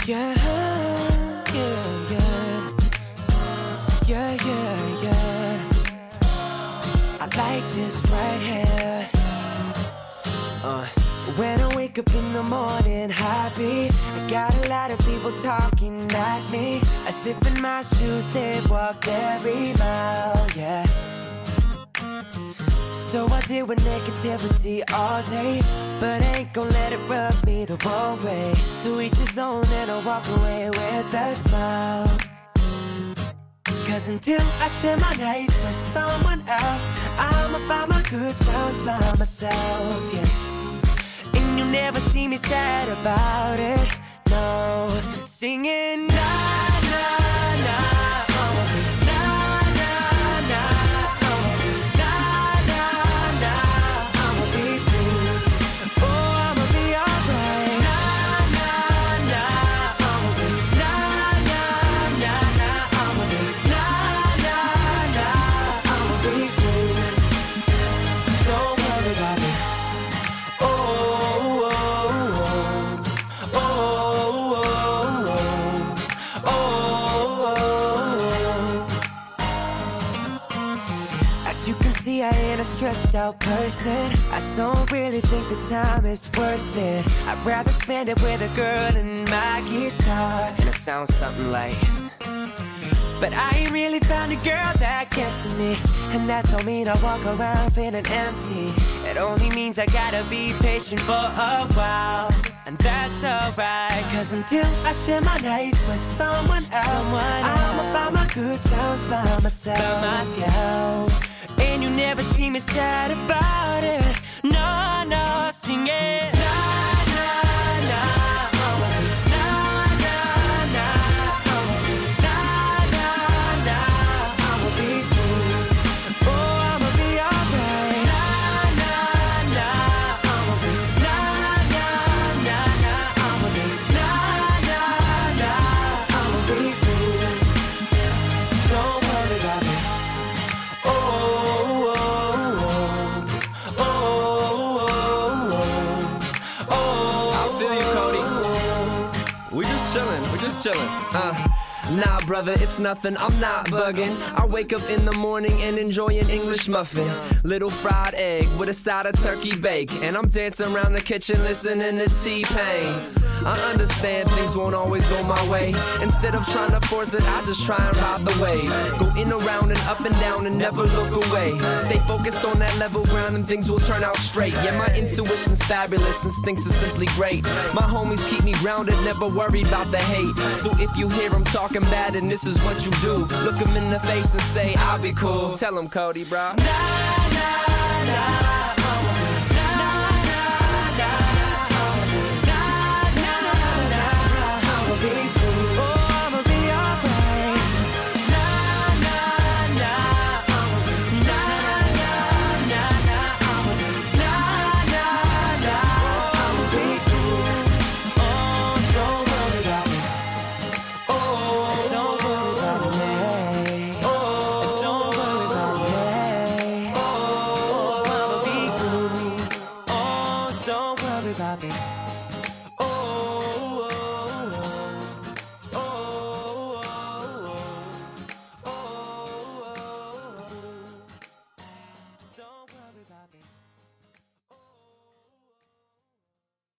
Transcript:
Yeah, yeah, yeah. Yeah, yeah, yeah. I like this right here. When I wake up in the morning happy, I got a lot of people talking at me, as if in my shoes they've walked every mile, yeah. So I deal with negativity all day, but I ain't gon' let it rub me the wrong way. To each his own, and I'll walk away with a smile. Cause until I share my nights with someone else, I'ma find my good times by myself, yeah. And you never see me sad about it, no. Singing na na na, I'ma be na na na, I'ma be na na na, I'ma be through. Oh, I'ma be alright. Na na na, I'ma be na na na na, I'ma be na na na, I'ma be through. Don't worry about me. See, I ain't a stressed out person. I don't really think the time is worth it. I'd rather spend it with a girl and my guitar, and it sounds something like, but I ain't really found a girl that gets me, and that don't mean I walk around feeling empty. It only means I gotta be patient for a while, and that's alright. Cause until I share my nights with someone else, I'ma find my good times by myself, yeah. And you never see me sad about it. No, no, sing it. Na, na, na, I'ma be na, na, na, I'ma be na, na, na, I'ma be through. Oh, I'ma be alright. Na, na, na, I'ma be na, na, na, na, I'ma be na, na, na, I'ma be through. Don't worry about me. Chillin', Nah, brother, it's nothing, I'm not bugging. I wake up in the morning and enjoy an English muffin, little fried egg with a side of turkey bake, and I'm dancing around the kitchen listening to T-Pain. I understand things won't always go my way. Instead of trying to force it, I just try and ride the wave. Go in, around, and up and down and never look away. Stay focused on that level ground and things will turn out straight. Yeah, my intuition's fabulous, instincts are simply great. My homies keep me grounded, never worried about the hate. So if you hear them talking bad and this is what you do, look them in the face and say, I'll be cool. Tell them, Cody, bro. Na, na, na.